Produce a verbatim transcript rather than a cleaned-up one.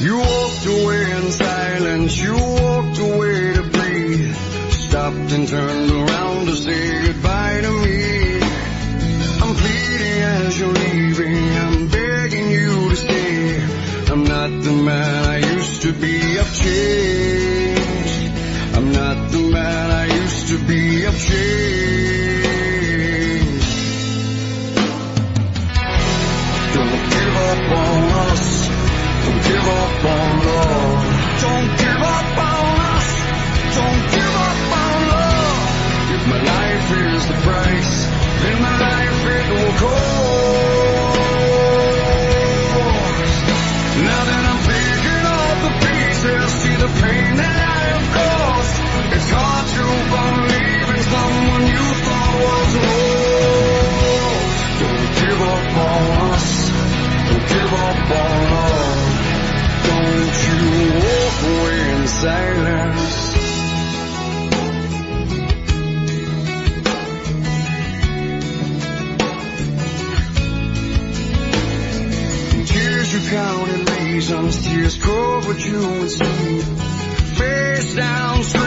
You walked away in silence, you walked away to breathe. Stopped and turned around to say goodbye to me. I'm pleading as you're leaving, I'm begging you to stay. I'm not the man I used to be, I've changed. I'm not the man I used to be, I've changed. Don't give up on us, don't give up on love. Don't give up on us, don't give up on love. If my life is the price, then my life it will cost. Now that I'm picking up the pieces, see the pain that I have caused. It's hard to believe in someone you thought was lost. Don't give up on us, don't give up on love. Don't you walk away in silence. Tears you counted reasons, tears covered you in sleep. Face down,